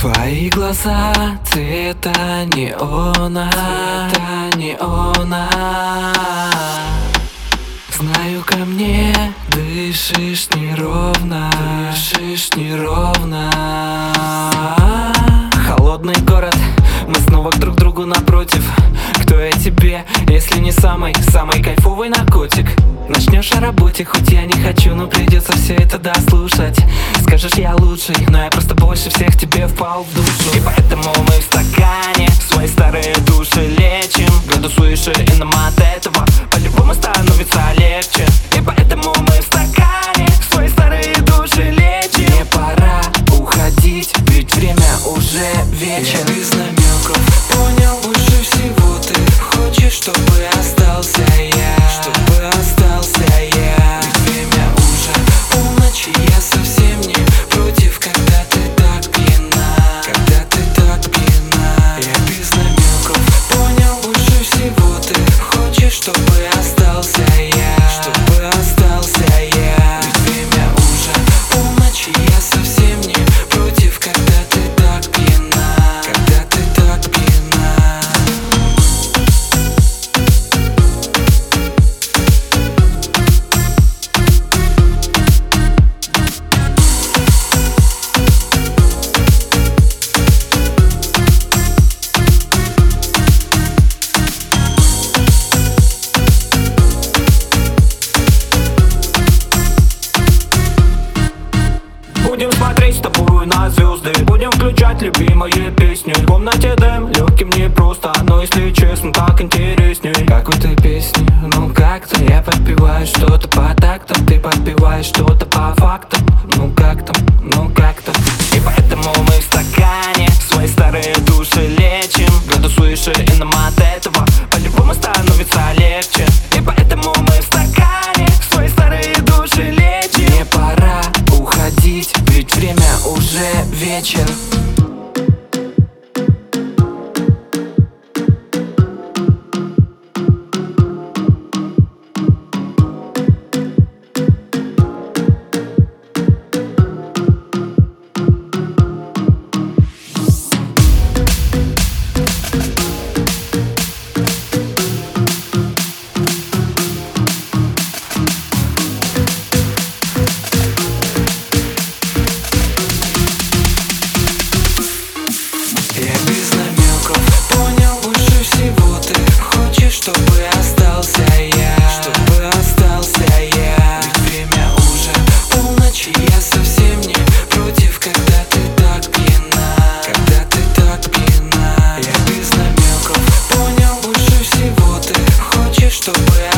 Твои глаза цвета неона, Знаю, ко мне дышишь неровно, Холодный город, мы снова друг другу напротив. Кто я тебе, если не самый кайфовый наркотик? Начнешь о работе, хоть я не хочу, но придется все это дослушать. Скажешь, я лучший, но я просто больше всех тебе впал в душу. И поэтому мы в стакане свои старые души лечим. Градус выше, и нам от этого по-любому становится легче. И поэтому мы в стакане свои старые души лечим. Мне пора уходить, ведь время уже вечер. Я без намеков понял больше всего. Ты хочешь, чтобы остался я, Ведь время уже полночи, я совсем не против, когда ты так пьяна, Я без намеков понял больше всего. Ты хочешь, чтобы остался я, Ведь время уже полночи, я совсем не против, когда ты так пьяна, Будем смотреть с тобой на звезды, будем включать любимые песни. В комнате дым, легким не просто, но если честно, так интереснее. Как в этой песне, ну как-то я подпеваю что-то по тактам, ты подпеваешь что-то по фактам. Ну как там. И поэтому мы в стакане свои старые души лечим. Градус выше, и нам от этого по-любому становится легче. И поэтому мы в стакане свои старые души лечим. Мне пора уходить, ведь время уже вечер. Чтобы остался я, Ведь время уже полночи, я совсем не против, когда ты так пьяна, Я без намеков понял больше всего. Ты хочешь, чтобы